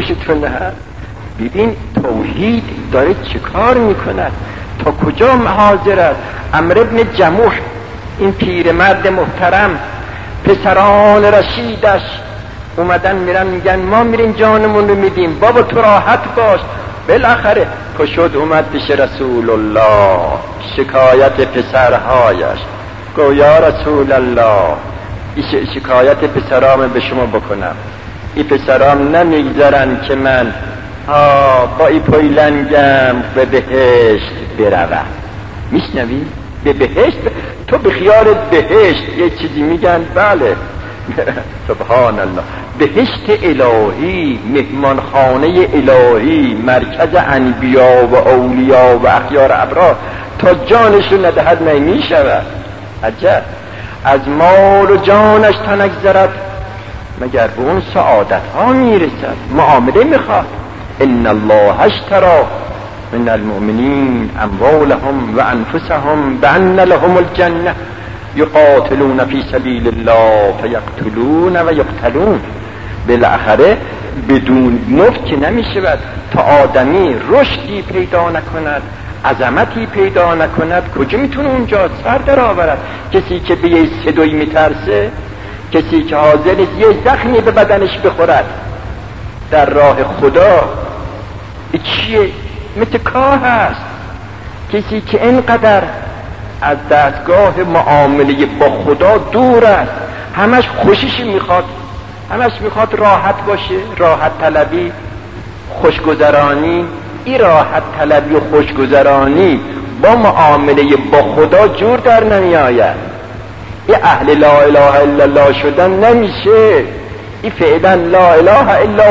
گوشتون هست. ببین توحید داره چه کار میکند، تا کجا حاضر است. عمرو بن جموح این پیرمرد محترم، پسران رشیدش اومدن میرن میگن ما میریم جانمون رو میدیم، بابا تو راحت باش. بالاخره پشت اومد پیش رسول الله شکایت پسرهایش، گو یا رسول الله این شکایت پسرام به شما بکنم، این پسرام نمیگذارن که من با این پویلنگم به بهشت بروم. میشنوی؟ به بهشت؟ تو به خیال بهشت یه چیزی میگن، بله سبحان الله، بهشت الهی، مهمانخانه الهی، مرکز انبیا و اولیا و اخیار ابرار، تا جانشو ندهد نمیشود. عجب، از مال و جانش تا نگذرد مگر به اون سعادت ها میرسد. معامله میخواد. ان الله اشتری من المؤمنین اموالهم و انفسهم بان لهم الجنه یقاتلون فی سبیل الله فیقتلون و یقتلون. بالاخره بدون مفت که نمیشود. تا آدمی رشدی پیدا نکند، عظمتی پیدا نکند، کجا میتونه اونجا سر در آورد؟ کسی که به یه صدوی میترسه، کسی که حاضر نیست یه زخمی به بدنش بخورد در راه خدا، چیه؟ مثل کاه هست. کسی که اینقدر از دستگاه معامله با خدا دور است، همش خوشش میخواد، همش میخواد راحت باشه، راحت طلبی، خوشگذرانی. این راحت طلبی و خوشگذرانی با معامله با خدا جور در نمی آید. این اهل لا اله الا الله شدن نمیشه. این فعلا لا اله الا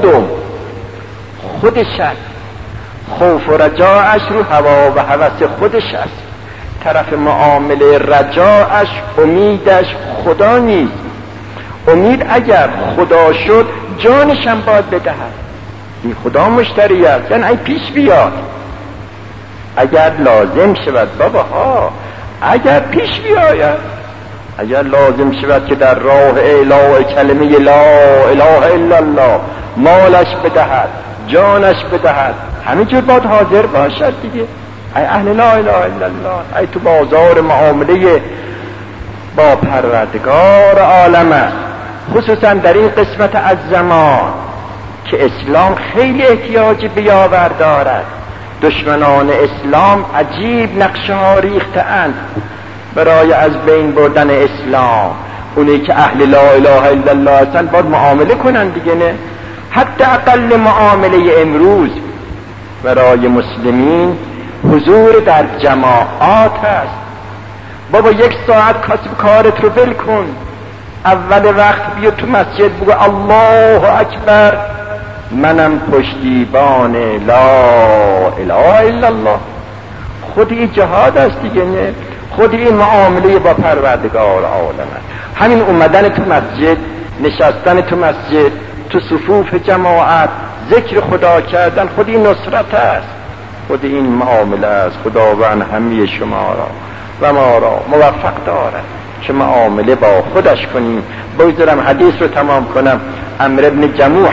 خودش است. خوف و رجاعش رو هوا و هوس خودش است. طرف معامله رجاعش، امیدش خدا نیست. امید اگر خدا شد جانش هم باید بدهد. این خدا مشتری است، یعنی این پیش بیاد. اگر لازم شود بابا ها، اگر پیش بیاید، اگر لازم شود که در راه اعلاء کلمه لا اله الا الله مالش بدهد، جانش بدهد، همینجور باید حاضر باشد دیگه. ای اهل لا اله الا الله، ای تو بازار معامله با پروردگار عالم است، خصوصا در این قسمت از زمان که اسلام خیلی احتیاج به یاور دارد. دشمنان اسلام عجیب نقشه ها ریخته اند برای از بین بردن اسلام. اونی که اهل لا اله الا الله هستند باید معامله کنند دیگه، نه؟ حتی اقل معامله امروز برای مسلمین حضور در جماعات است. بابا 1 ساعت کسب کارت رو ول کن، اول وقت بیا تو مسجد بگو الله اکبر، منم پشتیبان لا اله الا الله. خود این جهاد است دیگه، نه؟ خود این معامله با پروردگار عالم است. همین اومدن تو مسجد، نشستن تو مسجد، تو صفوف جماعت ذکر خدا کردن، خود این نصرت است، خود این معامله است. خداوند همه شما را و ما را موفق دارد که معامله با خودش کنیم. بگذارم حدیث رو تمام کنم. عمرو بن جموح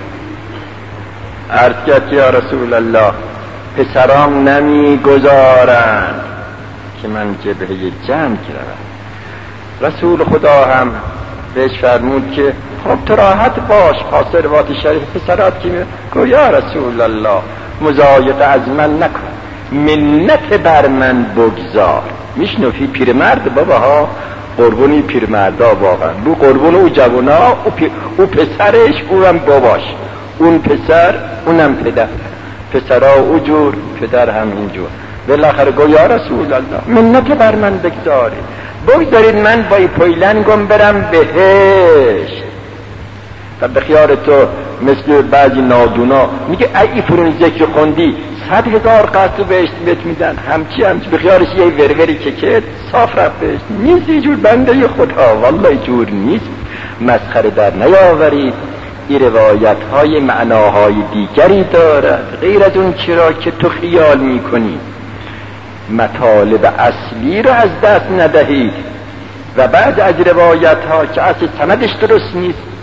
عرض کرد یا رسول الله، پسرام نمی گذارند که من جبهه جنگ روم. رسول خدا هم بهش فرمود که خب تو راحت باش، خاص روایت شریف پسرات که گو یا رسول الله مضایقه از من نکن، منت بر من بگذار. میشنوی پیرمرد بابا ها، قربونی پیرمردا واقعا، بو قربون او جوانا، او پسرش، اونم باباش، اون پسر اونم پدر، پسرا او جور، پدر هم اینجور. بالاخره گو یا رسول الله منت بر من بگذارید من با این پویلنگم برم بهشت. و به خیال تو مثل بعضی نادونا میگه ای فرون ذکر خوندی 100,000 قطع بهشت بهت میدن، همچی به خیالش یه وروری که صاف رفت بهشت. نیست اینجور بنده خدا، والله جور نیست. مسخره در نیاورید. این روایت های معناهای دیگری دارد غیر از اون چرا که تو خیال میکنی. مطالب اصلی رو از دست ندهید. و بعد از روایت ها که اصل سندش درست نیست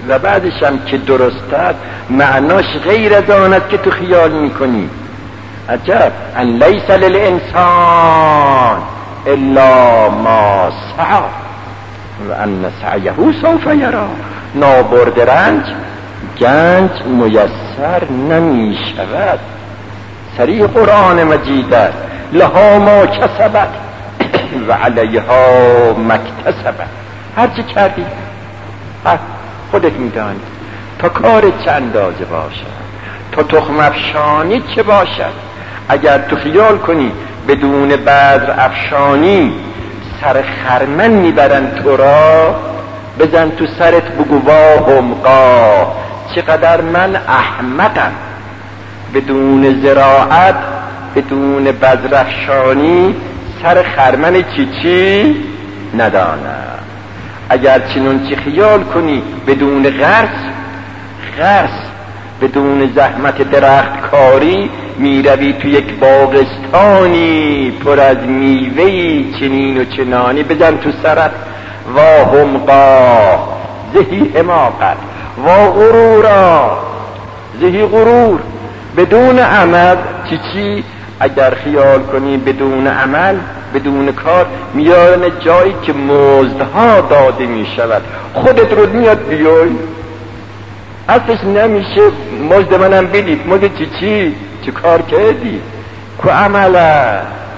و بعدش هم که درسته معناش غیر از آن است که تو خیال میکنی. عجب، ان لیس للانسان الا ما سعی و ان سعیه سوف یری. نابرد رنج گنج میسر نمی شود. صریح قرآن مجید است لها ما کسبت و علیها مکتسبت. هر چی کردی خودت میدانی. تا کار چه اندازه باشد، تا تخم افشانی چه باشد. اگر تو خیال کنی بدون بذر افشانی سر خرمن میبرن تو را، بزن تو سرت بگو واهم قا چقدر من احمقم. بدون زراعت، بدون بذر افشانی سر خرمن چی ندانم. اگر چنون چی خیال کنی بدون غرس بدون زحمت درخت کاری میروی تو یک باغستانی پر از میوهی چنین و چنانی، بزن تو سرت واهم قا زهی حماقت وا غرورا زهی غرور. بدون عمل چی اگر خیال کنی بدون عمل بدون کار میان جایی که مزدها داده میشود خودت رود میاد بیای اصلش نمیشه مزد منم بدید. مزد چی کار کردی؟ کو عمله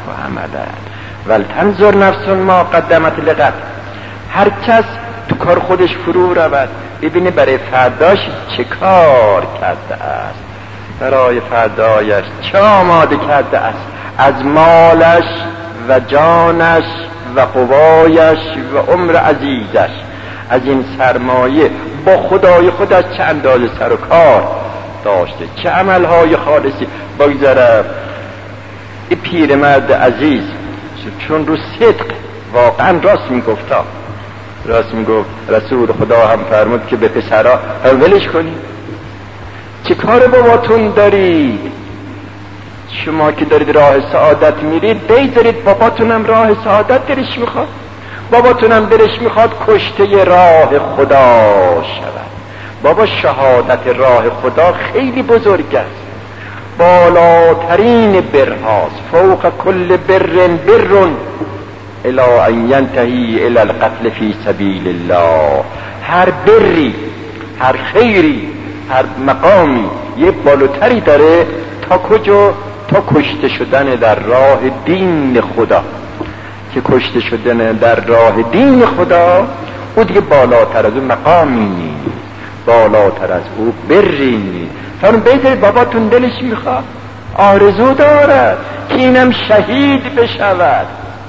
ولتنظر نفس ما قدمت لغد. هر کس تو کار خودش فرو رود ببینه برای فرداش چه کار کرده است، برای فردایش چه آماده کرده است از مالش و جانش و قوایش و عمر عزیزش. از این سرمایه با خدای خودش چه اندازه سر و کار داشته، چه عملهای خالصی بگذره. این پیرمرد عزیز چون رو صدق واقعا راست میگفت رسول خدا هم فرمود که به پسرها ولش کنید. چه کار باباتون دارید؟ شما که دارید راه سعادت میرید بگذارید باباتونم راه سعادت درش میخواد. باباتونم درش میخواد کشته راه خدا شود. بابا شهادت راه خدا خیلی بزرگ است، بالاترین برهاست. فوق کل بر الی ان ینتهی الی القتل فی سبیل الله. هر بری، هر خیری، هر مقامی یه بالاتری داره. تا کجا؟ تا کشته شدن در راه دین خدا. که کشته شدن در راه دین خدا او دیگه بالاتر از اون مقامی نیست، بالاتر از او بری نیست. فرمون بذارید باباتون دلش میخواد، آرزو دارد که اینم شهید بشود.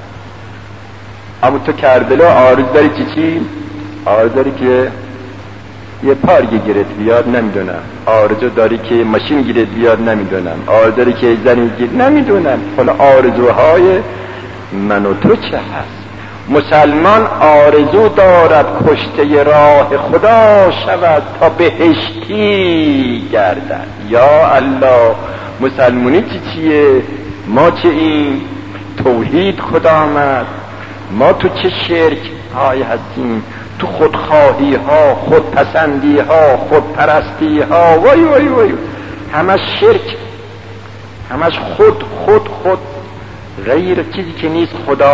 اما تو کربلا آرزو داری چی؟ آرزو داری که یه پارگی گیرت بیاد؟ نمیدونم. آرزو داری که ماشین گیرت بیاد؟ نمیدونم. آرزو داری که زنی گیرت؟ نمیدونم. حالا آرزوهای من و تو چه هست؟ مسلمان آرزو دارد کشته راه خدا شود تا بهشتی گردد. یا الله، مسلمانی چیه؟ ما چه این توحید خدا آمد، ما تو چه شرک های هستیم، تو خودخواهی ها، خودپسندی ها، خودپرستی ها، وای وای وای، همش شرک، همش خود غیر چیزی که نیست خدا.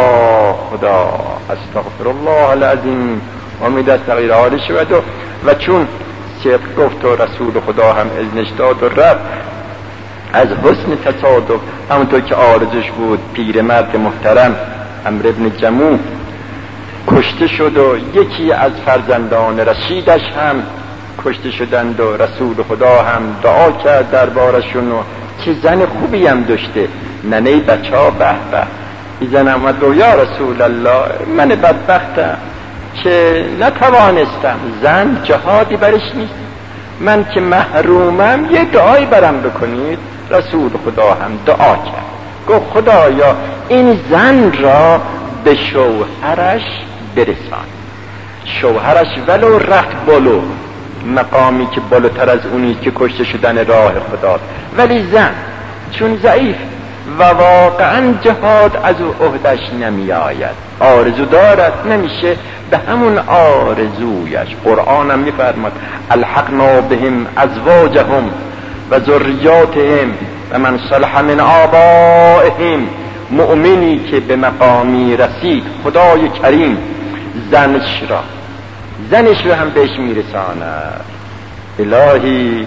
استغفر الله العظیم. امید است غیر حال شود. و چون صدق گفت و رسول خدا هم اذنش داد و رفت، از حسن تصادف همونطور که آرزوش بود پیرمرد محترم عمرو بن جموح کشته شد و یکی از فرزندان رشیدش هم کشته شدند و رسول خدا هم دعا کرد دربارشون و چه زن خوبی هم داشته. ننه بچه ها به این زن آمد گفت یا رسول الله، من بدبختم که نتوانستم، زن جهادی برش نیست، من که محرومم، یه دعایی برم بکنید. رسول خدا هم دعا کرد، گفت خدایا این زن را به شوهرش برسان. شوهرش ولو رفت بالو، مقامی که بالاتر از اونی که کشته شدن راه خدا، ولی زن چون ضعیف و واقعا جهاد از او عهدش نمی آید. آرزو دارد نمیشه به همون آرزویش. قرآن هم می فرماد الحقنا بهم ازواجهم و ذریاتهم و من صلح من آبائهم. مؤمنی که به مقامی رسید خدای کریم زنش رو هم بهش میرساند. الهی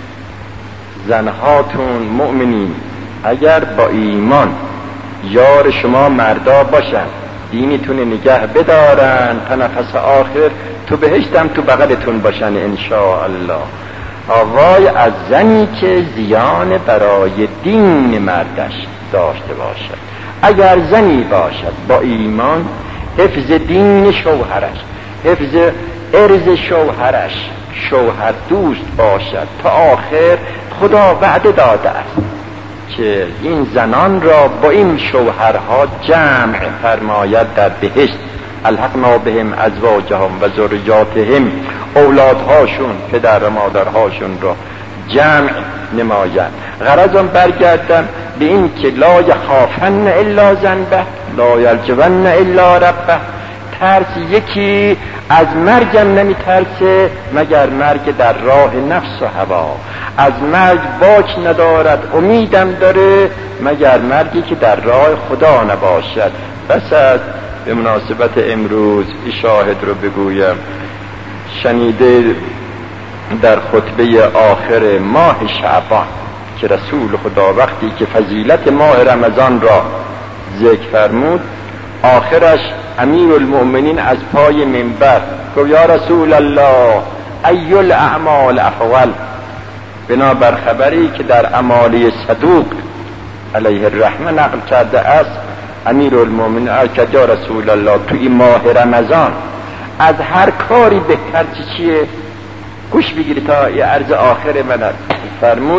زنهاتون مؤمنین اگر با ایمان یار شما مردا باشن، دینتون نگه بدارن تا نفس آخر تو بهشتم تو بغلتون باشن انشاءالله. آوای از زنی که زیان برای دین مردش داشته باشد. اگر زنی باشد با ایمان حفظ دین شوهرش، حفظ عرض شوهرش، شوهر دوست باشد تا آخر، خدا وعده داده است که این زنان را با این شوهرها جمع فرماید در بهشت. الحقنا بهم ازواجهم و ذریاتهم، اولادهاشون پدر و مادرهاشون را جمع نماید. غرضم برگردم به این که لا یخافن الا ذنبه لا یرجون الا ربه. ترس یکی از مرگم نمی ترسه مگر مرگ در راه نفس و هوا. از مرگ باک ندارد امیدم داره مگر مرگی که در راه خدا نباشد. بس از به مناسبت امروز شاهد رو بگویم. شنیده در خطبه آخر ماه شعبان که رسول خدا وقتی که فضیلت ماه رمضان را ذکر فرمود، آخرش امیر المؤمنین از پای منبر گفت یا رسول الله ای الاعمال افضل. بنابر خبری که در امالی صدوق علیه الرحمه نقل کرده است، امیر المؤمنین ارشد یا رسول الله تو این ماه رمضان از هر کاری بهتر چیه؟ گوش بگیری تا یه عرض آخر من فرمود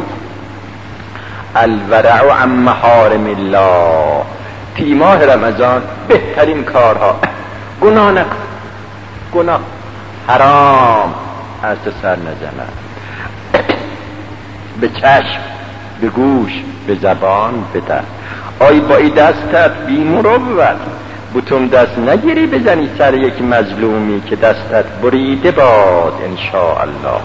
الورع عن محارم الله. توی ماه رمضان بهترین کارها گناه نکن، گناه حرام از تو سر نزند، به چشم، به گوش، به زبان، به دست. آی با ای دستت بی مروت بوتم دست نگیری بزنی سر یک مظلومی که دستت بریده باد انشاءالله.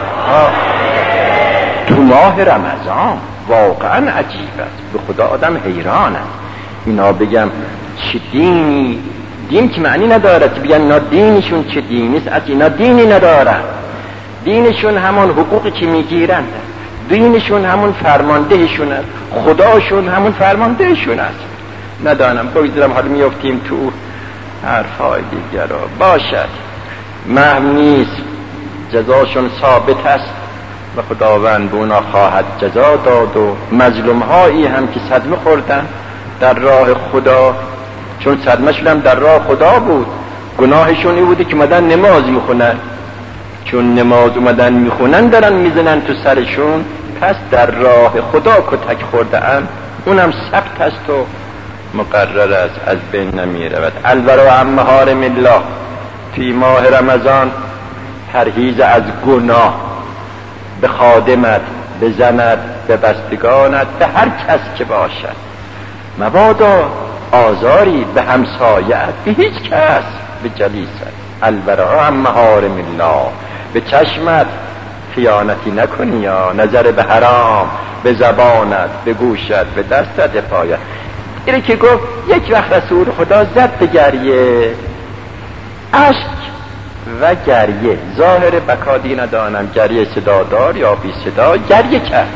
تو ماه رمضان واقعا عجیب است، به خدا آدم حیران است. اینا بگم چه دینی، دین که معنی ندارد که بگن اینا دینشون چه دینی است. از اینا دینی ندارن، دینشون همون حقوقی که میگیرن، دینشون همون فرماندهشون است، خداشون همون فرماندهشون است. ندانم بگذارم حالا میافتیم تو حرفای دیگر را. باشد مهم نیست، جزاشون ثابت است و خداوند به اونا خواهد جزا داد. و مظلوم هایی هم که صدمه خوردن در راه خدا، چون صدمه شدن در راه خدا بود، گناهشون این بوده که مدن نماز میخونن، چون نماز اومدن میخونن دارن میزنن تو سرشون، پس در راه خدا کتک خورده ام، اونم ثبت است و مقرر است، از بین نمی رود. الورع عن محارم الله. فی ماه رمضان پرهیز از گناه، به خادمت، به زنت، به بستگانت، به هر کس که باشد، مبادا آزاری به همسایت، به هیچ کس، به جلیست. الورع عن محارم الله. به چشمت خیانتی نکنی، یا نظر به حرام، به زبانت، به گوشت، به دستت، به پایت. اینه که گفت یک وقت رسول خدا زد به گریه، اشک و گریه، ظاهر بکادی ندانم گریه صدادار یا بی صدا، گریه کرد.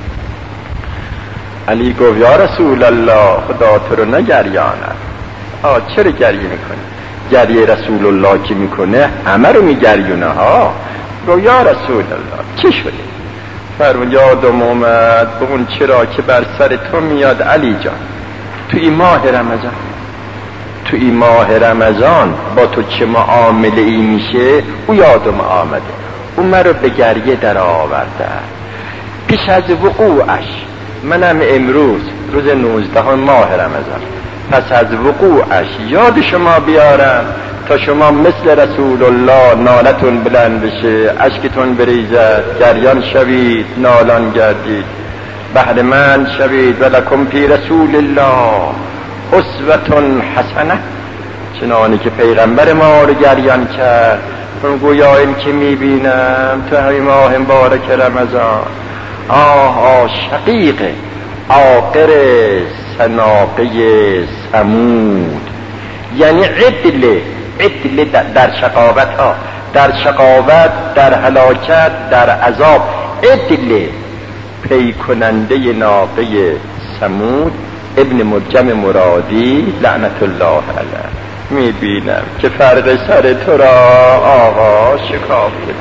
علی گفت یا رسول الله خدا تو رو نگریاند. چرا گریه میکنی؟ گریه رسول الله که میکنه همه رو میگریونه ها. گفت یا رسول الله چی شده؟ فرمود یادم اومد به اون چرا که بر سر تو میاد علی جان. تو این ماه رمضان با تو چه معامله ای میشه او یادم آمده، او من رو به گریه در آورده. پیش از وقوعش، منم امروز روز 19 ماه رمضان، پس از وقوعش یاد شما بیارم تا شما مثل رسول الله نالتون بلند بشه، اشکتون بریزد، گریان شوید، نالان گردید. بهره مند شوید. ولکم فی رسول الله اسوة حسنه، چنانی که پیغمبر ما رو گریان کرد. من گویا این که میبینم تو همین ماه مبارک رمضان، شقیق عاقر سناقه ثمود، یعنی عدل در شقاوت ها، در شقاوت، در هلاکت، در عذاب، عدل پی کننده ناقه ثمود ابن ملجم مرادی لعنت الله علیه. میبینم که فرق سر تو را آقا شکافته،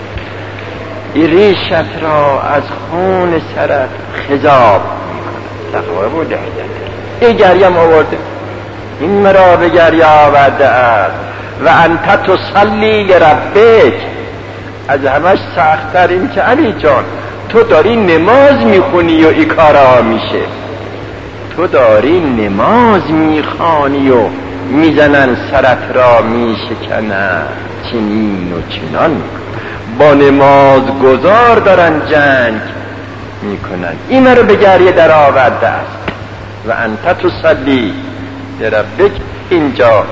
این ریشت را از خون سرت خضاب میکنه. تقوی بوده این گریم آورده، این مرا به گریه آورده است. و انت تصلی لربک، از همش سخت‌تر این که علی جان تو داری نماز میخونی و این کارا میشه، تو داری نماز میخوانی و میزنن سرت را میشکنن، چنین و چنان با نماز گذار دارن جنگ میکنن. این رو به گریه در آورده است. و انت تصلی لربک، اینجا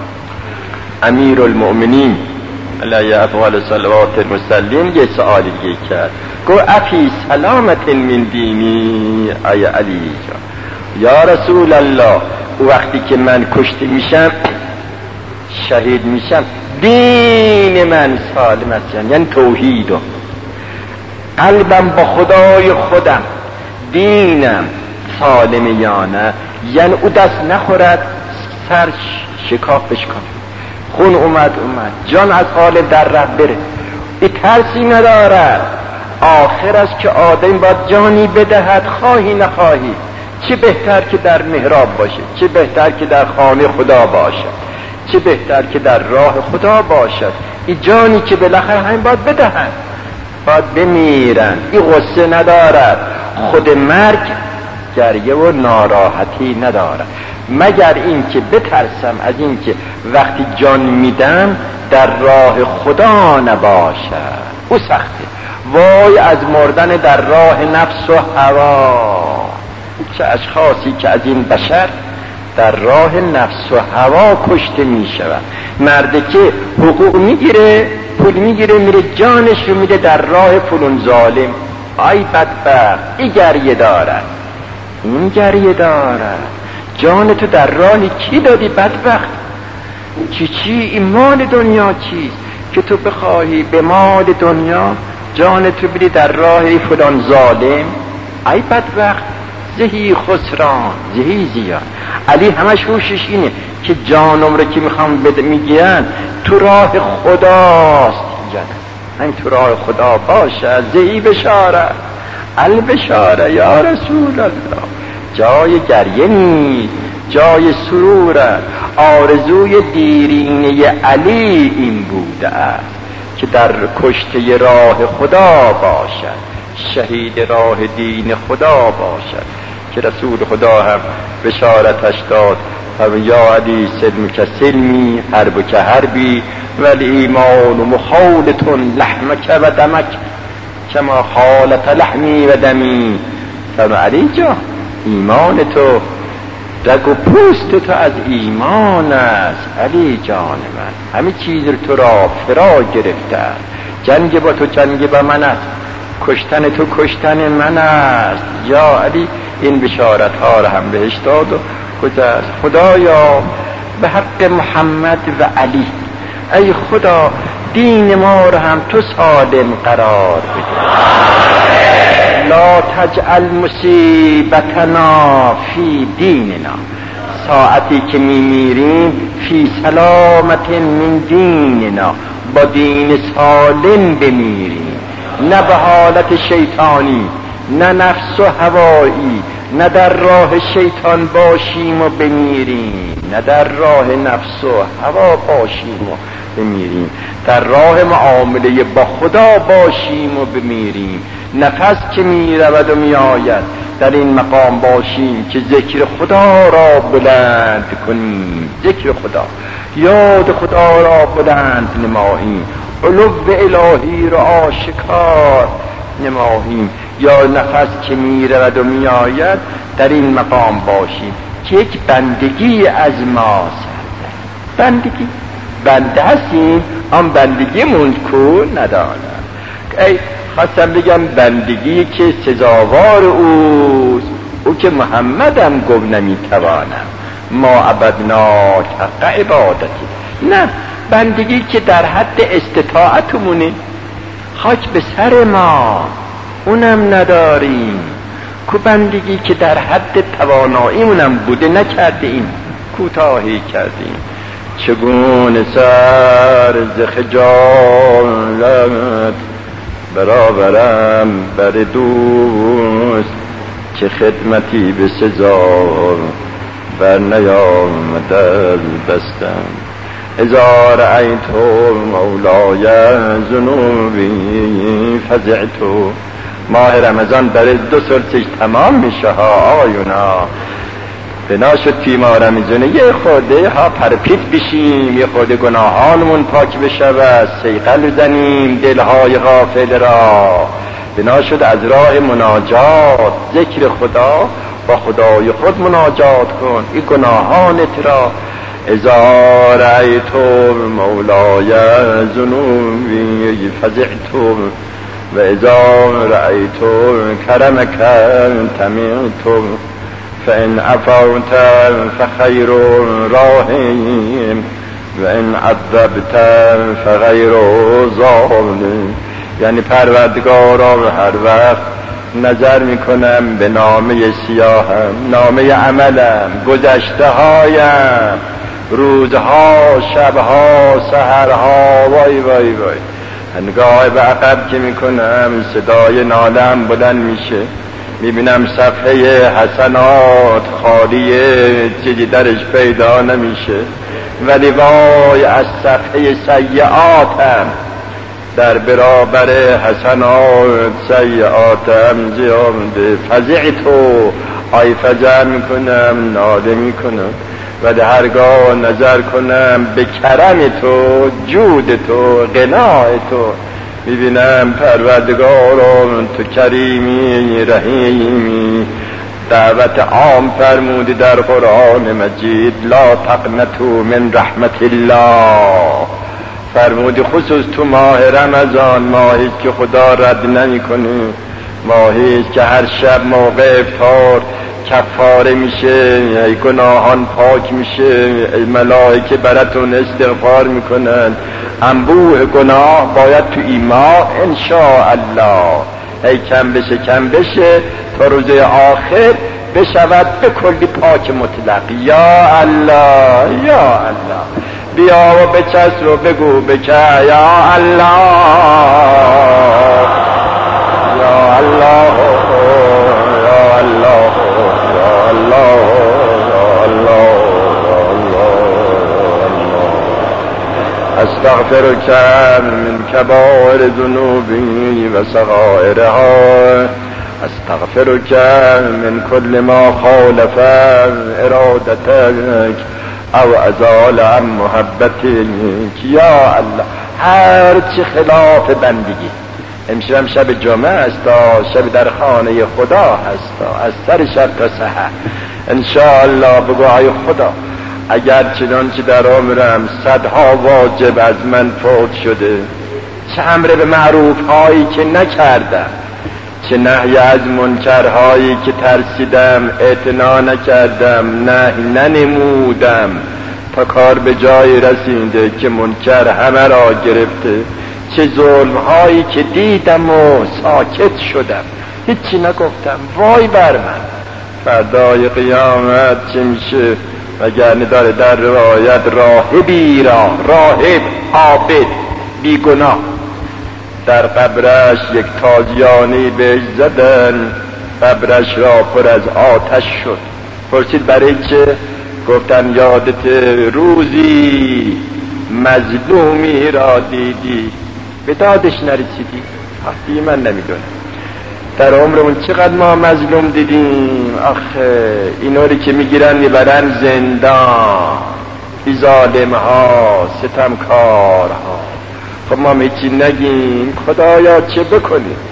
امیر المؤمنین علیه افضل صلوات المسلمین یه سوالی دیگه کرد، گو افی سلامت من دینی ای علی جان، یا رسول الله وقتی که من کشته میشم شهید میشم دین من سالم است، یعنی توحیدم، قلبم با خدای خودم، دینم سالم یا نه، یعنی او دست نخورد سر شکافش کن، خون اومد جان از حال در رفت بره، این ترسی ندارد. آخر است که آدم باید جانی بدهد خواهی نخواهی، چه بهتر که در محراب باشه، چه بهتر که در خانه خدا باشد، چه بهتر که در راه خدا باشد. این جانی که بالاخره همین باید بدهند، باید بمیرن، این غصه ندارد. خود مرگ گریه و ناراحتی ندارد، مگر این که بترسم از این که وقتی جان میدم در راه خدا نباشد، او سخته. وای از مردن در راه نفس و هوا، چه اشخاصی که از این بشر در راه نفس و هوا کشته می شود. مرده که حقوق میگیره، پول میگیره، میره جانش رو میده در راه فلان ظالم، آی بدبخت، این گریه دارد، این گریه دارد. جان تو در راه کی دادی بدبخت؟ چی این مال دنیا چیست که تو بخواهی به مال دنیا جان تو بدی در راه فلان ظالم؟ ای بدبخت، زهی خسران، زهی زیان. علی همش هوشش اینه که جانم رو که میخوام میگیرن تو راه خداست، همین تو راه خدا باشه، زهی بشاره، البشاره یا رسول الله. جای گریه نیست، جای سروره. آرزوی دیرینه علی این بوده است که در کشته راه خدا باشد، شهید راه دین خدا باشد، که رسول خدا هم بشارتش داد یا علی سلم که سلمی، حرب که حربی، ولی ایمان و مخالطون لحمک و دمک کما خالط لحمی و دمی. فرمود علی جان ایمان تو، رگ و پوست تو از ایمان است علی جان من، همه چیز تو را فرا گرفته، جنگ با تو جنگ با من است، کشتن تو کشتن من است. یا علی این بشارت ها را هم بهش داد و گذشت. خدایا به حق محمد و علی، ای خدا دین ما را هم تو سالم قرار بده، لا تجعل مصیبتنا فی دیننا، ساعتی که میمیریم فی سلامت من دیننا، با دین سالم بمیریم، نه به حالت شیطانی، نه نفس و هوایی، نه در راه شیطان باشیم و بمیریم، نه در راه نفس و هوا باشیم و بمیریم، در راه معامله با خدا باشیم و بمیریم. نفس که می رود و می آید در این مقام باشیم که ذکر خدا را بلند کنیم، ذکر خدا، یاد خدا را بلند نماییم، علو الهی را آشکار نماییم. یا نفس که میرود و میآید در این مقام باشیم که یک بندگی از ما بندگی بنده هستیم، آن بندگیمون کو ندانم. ای خواستم بگم بندگی که سزاوار اوست، او که محمدم گفت نمیتوانم ما عبدناک حق عبادتی، نه بندگی که در حد استطاعتمونه، خاک به سر ما اونم نداریم. کو بندگی که در حد تواناییمونم بوده نکردیم، کوتاهی کردیم. چگونه سر ز خجالت برآورم بر دوست، که خدمتی به سزا بر نیامد از دستم. اذا رأیت مولای ذنوبی فزعت. ماه رمضان برای 2 سال تمام میشه ها آقایونا. بنا شد تیمار میزونه یه خورده ها پرپیت بشیم، یه خورده گناهانمون پاک بشود، سیقل زنیم دلهای غافل را. بنا شد از راه مناجات ذکر خدا با خدای خود مناجات کن این گناهانت را. اذا رأیت مولای ذنوبی فزعت و اذا رأیت کرمک تمعت. فإن عفوت فخير راحم وإن عذبت فغير ظالم. یعنی پروردگارا هر وقت نظر میکنم به نامه سیاهم، نامه عملم، گذشته هایم، روزها، شبها، سحرها، وای وای وای. نگاه به عقب که میکنم صدای نالم بلند میشه، میبینم صفحه حسنات خالیه، چیزی درش پیدا نمیشه. ولی وای از صفحه سیئاتم، در برابر حسنات سیئاتم زیاده. فزعتو آی فزع میکنم، ناله میکنم. ولی هرگاه نظر کنم به کرم تو، جود تو، غنای تو، میبینم پروردگارم تو کریمی رحیمی. دعوت عام فرمودی در قرآن مجید لا تقنطوا من رحمت الله. فرمودی خصوص تو ماه رمضان، ماهی که خدا رد نمی کنه، ماهی که هر شب موقع افطار کفاره میشه، ای گناهان پاک میشه، ای ملائکه براتون استغفار میکنن. انبوه گناه باید تو این ماه انشاءالله ای کم بشه تا روز آخر بشود به کلی پاک مطلق. یا الله یا الله، بیا و بچسب و بگو بکه یا الله یا الله یا الله یا الله یا الله. استغفرک من کبائر ذنوبی و صغائرها، استغفرک من کل ما خالف ارادتک او ازال عن محبتک. یا الله هر چی خلاف بندگی، امشب شب جمعه است، شب در خانه خدا هست، از سر شب تا سحر انشاءالله بگو ای خدا اگر چنانچه در عمرم صدها واجب از من فوت شده، چه امر به معروف هایی که نکردم، چه نهی از منکرهایی که ترسیدم اعتنا نکردم، نهی ننمودم تا کار به جای رسیده که منکر همه را گرفته، چه ظلم هایی که دیدم و ساکت شدم هیچی نگفتم، وای بر من فردای قیامت چه میشه؟ وگرنه داره در روایت راهبی را، راهب عابد بیگناه در قبرش یک تازیانی بهش زدن، قبرش را پر از آتش شد. پرسید برای چه؟ گفتن یادت روزی مظلومی را دیدی به دادش نرسیدی. حقی من نمیدونم در عمرمون چقدر ما مظلوم دیدیم. آخه اینوری که میگیرن میبرن زندان، این ظالم ها، ستمکار ها. خب ما میچی نگیم خدایا چه بکنیم؟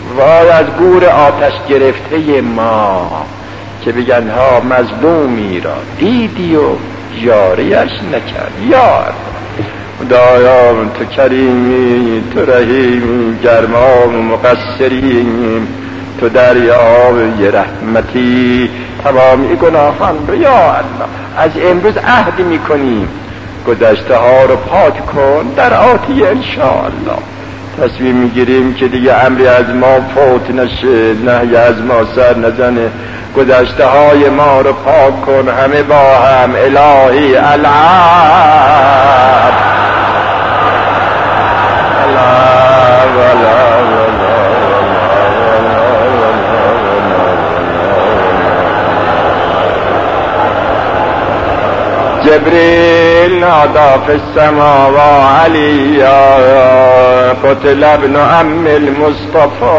وای از گور آتش گرفته ما که بگن ها مظلومی را دیدی و یاریش نکرد. یا خدایا تو کریمی، تو رحیمی، گرما و مقصریم، تو دریای رحمتی، تمامی گناهان رو یا الله از امروز عهد میکنیم گذشته ها رو پاک کن در آتی انشاءالله. تصمیم میگیریم که دیگه امری از ما فوت نشه، نهی از ما سر نزنه. گذشته های ما رو پاک کن همه با هم. الهی العب جبريل نادى في السماء وعليا قتل ابن عم المصطفى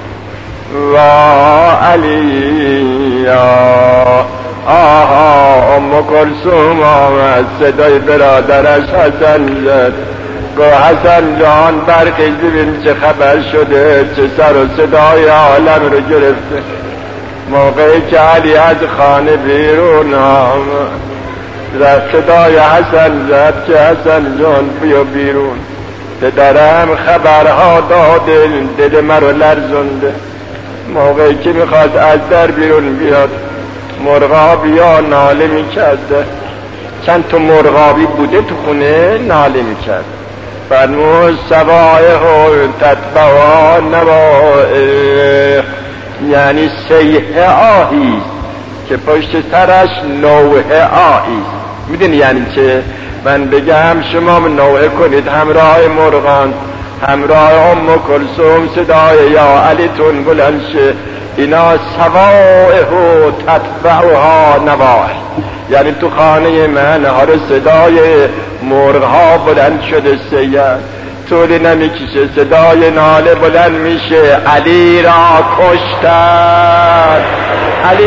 وعليا. آها ام کلثوم آمد صدای برادرش حسن زد. گفت حسن جان برخیز ببین چه خبر شده، چه سر و صدای عالم رو گرفته. موقعی که علی از خانه بیرون آمد صدای حسن زد که حسن جان بیا بیرون، پدرم خبرها داده دل مرا لرزنده. موقعی که میخواست از در بیرون بیاد مرغابی ها ناله میکرده، چند تا مرغابی بوده تو خونه ناله میکرد. فرمود سوائه تتبعا نوائه، یعنی سیحه آهیست که پشت سرش نوحه آهیست. میدونی یعنی چه؟ من بگم شما نوحه کنید همراه مرغان، همراه ام کلثوم صدای یا علی تون بلند شه. اینا سوائه تتبعها نوائه، یعنی تو خانه من هر صدای مرغ ها بلند شده سیه طولی نمیکشه، صدای ناله بلند میشه علی را کشتن. علی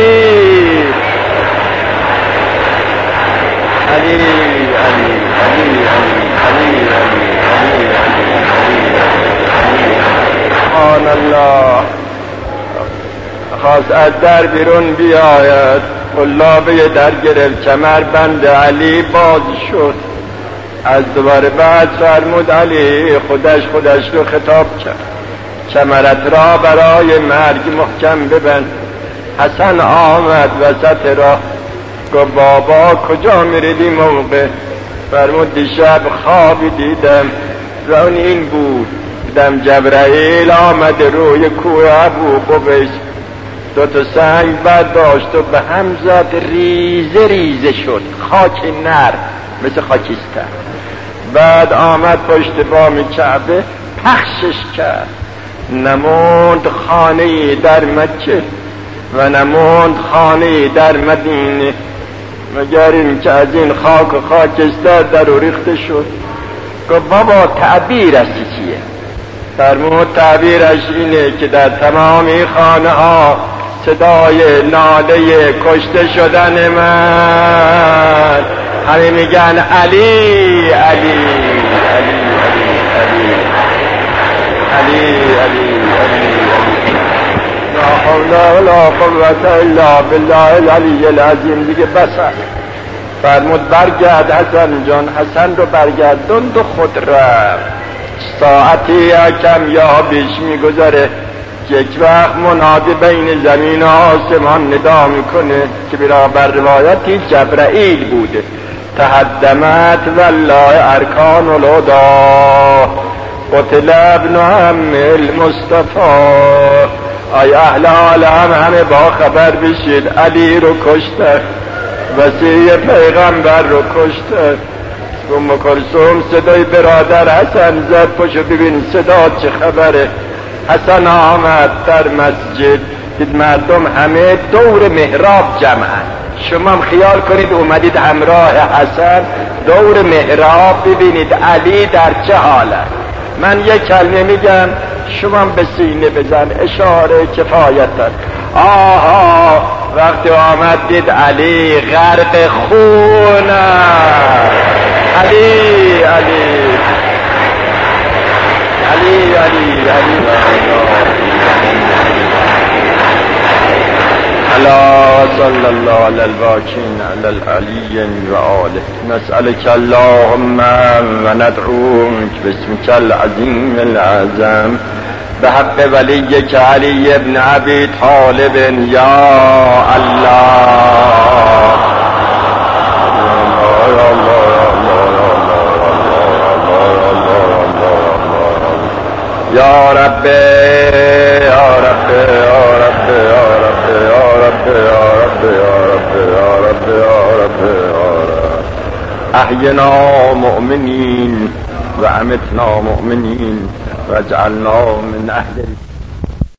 علی علی علی علی علی سبحان الله. خواست از در بیرون بیاید، قلابه در گرفت، کمر بند علی باز شد. از دوباره بعد فرمود علی خودش رو خطاب کرد، کمرت را برای مرگ محکم ببند. حسن آمد وسط راه، گفت بابا کجا میریدی موقع؟ فرمود دیشب خوابی دیدم و اون این بود، دیدم جبرائیل آمد روی کوه ابو قبیس، دو تا سنگ برداشت و به هم زد، ریزه ریزه شد، خاک نر مثل خاکستر. بعد آمد پشت بام کعبه پخشش کرد، نموند خانه در مکه و نموند خانه در مدینه، مگر این که از این خاک و خاکستر در او ریخته شد. گفت بابا تعبیر از چیه؟ فرمود تعبیرش اینه که در تمامی خانه ها صدای ناله کشته شدن من، همه میگن علی علی علی علی علی علی علی لا حول ولا قوة الا بالله العلی العظیم. دیگه بس. فرمود برگرد حسن جان. حسن رو برگردند و خود رفت. ساعتی کم یا بیش میگذره که یک وقت منادی بین زمین و آسمان ندا میکنه که بر روایتی جبرائیل بوده، تهدمت والله ارکان الهدی قتل ابن عم المصطفى. ای اهل عالم همه با خبر بشید علی رو کشته، وصی پیغمبر رو کشته. ام کلثوم صدای برادر حسن زد، پشو ببین صدا چه خبره. حسن آمد در مسجد، دید مردم همه دور محراب جمعن. شما هم خیال کنید اومدید همراه حسن دور محراب ببینید علی در چه حاله. من یک کلمه میگم شما هم به سینه بزن، اشاره کفایت داد. آها وقتی آمد دید علی غرق خون. علی علی علی علی علی صلى الله على الباكين على العلي وآله. نسألك اللهم وندعوك باسمك العظيم العظم بحق وليك علي بن أبي طالب يا الله يا رب يا رب يا رب يا رب يا رب يا رب يا رب يا رب يا رب يا رب أحينا مؤمنين وأمتنا مؤمنين واجعلنا من أهل